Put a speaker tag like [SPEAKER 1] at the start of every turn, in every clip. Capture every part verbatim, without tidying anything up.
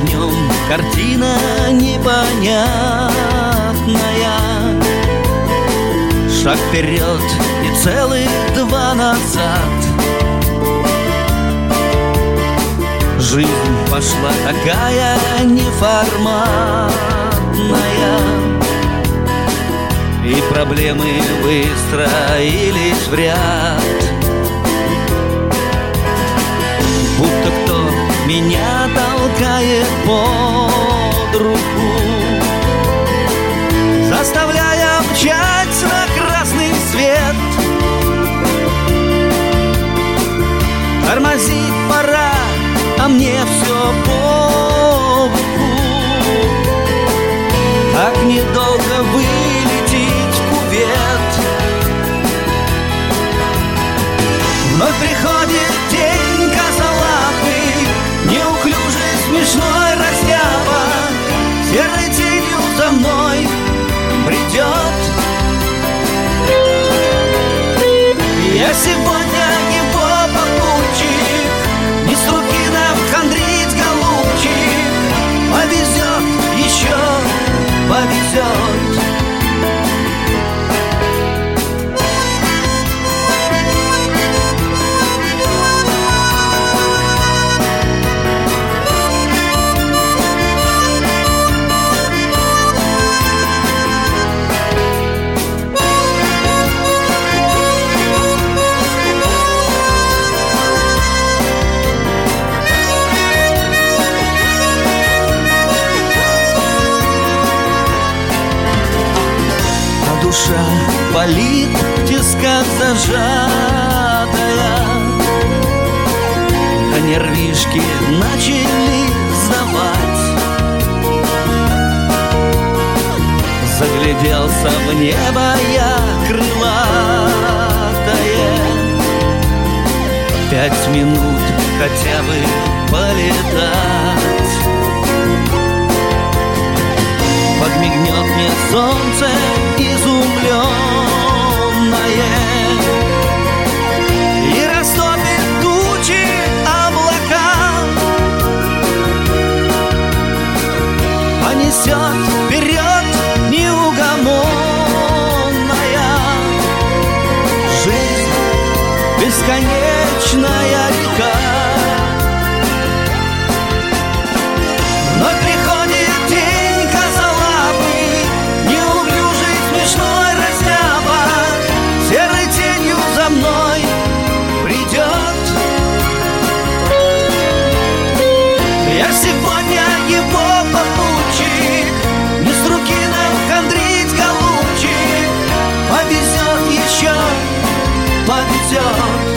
[SPEAKER 1] нем картина непонятная. Шаг вперед и целых два назад. Жизнь пошла такая неформатная, и проблемы выстроились в ряд. Будто кто меня толкает под руку, заставляя мчать на красный свет. Тормозить пора, а мне все по боку. Так недолго вылететь в кувет. Вновь приходит день косолапый, неуклюжий, смешной растяпа, серой тенью за мной бредет. Я сегодня его попутчик, не с руки нам хандрить, голубчик. Повезет еще, повезет. Душа болит в тисках зажатая, а нервишки начали сдавать. Загляделся в небо я крылатое. Пять минут хотя бы полетать. Подмигнет мне солнце изумленное и растопит тучи облака, понесет вперед неугомонная. Жизнь — бесконечная река. Вновь приходит день косолапый, неуклюжий, смешной растяпа, серой тенью за мной придет. Я сегодня его попутчик, не с руки нам хандрить, голубчик. Повезет еще, повезет.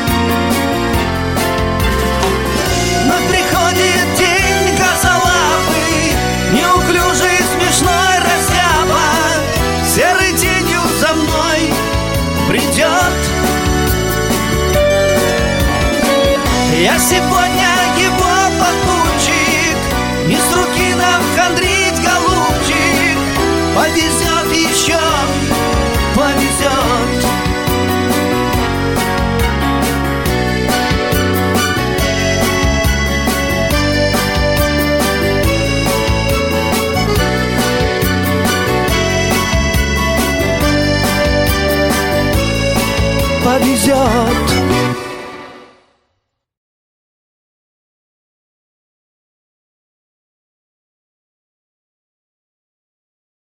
[SPEAKER 1] Но приходит день косолапый, неуклюжий, смешной растяпа, серой тенью за мной придет. Я сегодня его попутчик, не с руки нам хандрить, голубчик. Повезет еще, повезет. Повезет.